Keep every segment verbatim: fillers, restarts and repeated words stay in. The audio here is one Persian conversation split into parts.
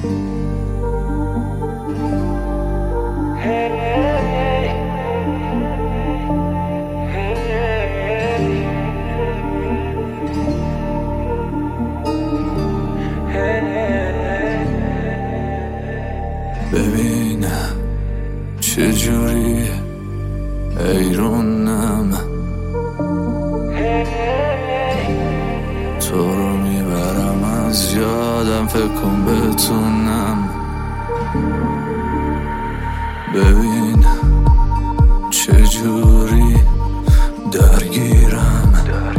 ببینم چجوری ایرونم تو رو میبرم از یادم، فکر کن بتونم. ببین چجوری درگیرم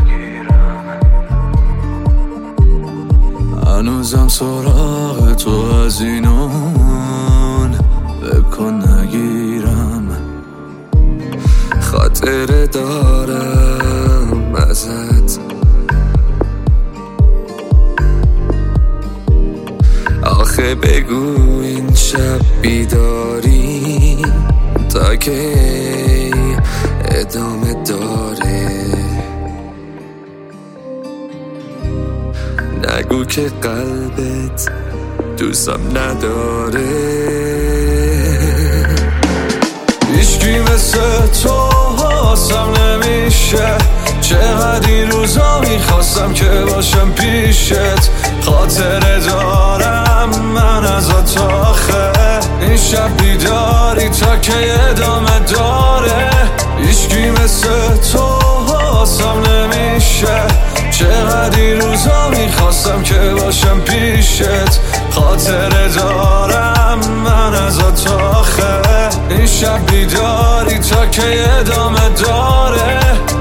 هنوزم سراغ تو از اینون، فکر کن نگیرم. خاطره دارم ازت، آخه بگو این شب بیداری تا که ادامه داره. نگو که قلبت دوستم نداره. هیچکی مثل تو حاسم نمیشه، چقدر این روزا میخواستم که باشم پیشت. خاطره دارم من ازت آخه، این شب بیداری تا که ادامه داره. هیچکی مثل تو حاسم نمیشه، چقدر این روزا میخواستم که باشم پیشت. خاطره دارم من ازت آخه، این شب بیداری تا که ادامه داره.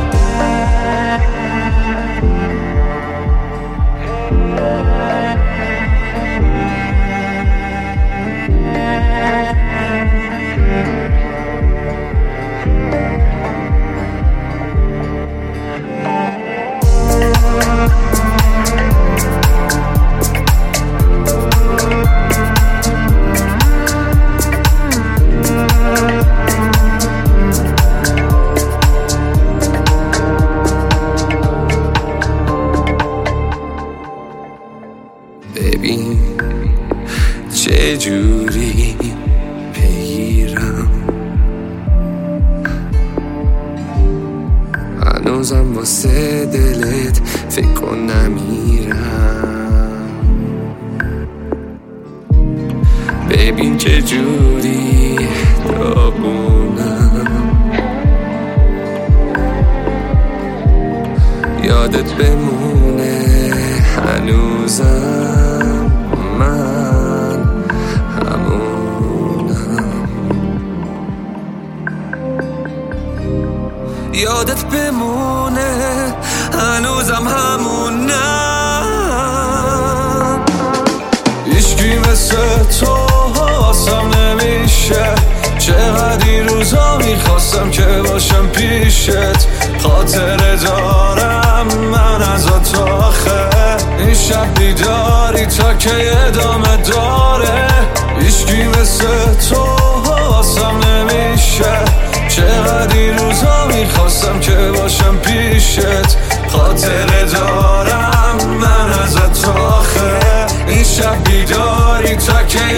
ببین چجوری بگیرم، هنوزم واسه دلت فکر کن نمیرم. ببین چجوری داغونم، یادت بمونه هنوزم من همونم. یادت بمونه هنوزم همونم. هیچکی مثل تو حاسم نمیشه، چقدر این روزا میخواستم که باشم پیشت. خاطره دارم من ازت آخه، این شب بیداری تا که ادامه داره. هیچکی مثل تو حاسم نمیشه، چقدر این روزا میخواستم که باشم پیشت. خاطره دارم من ازت آخه، این شب بیداری تا که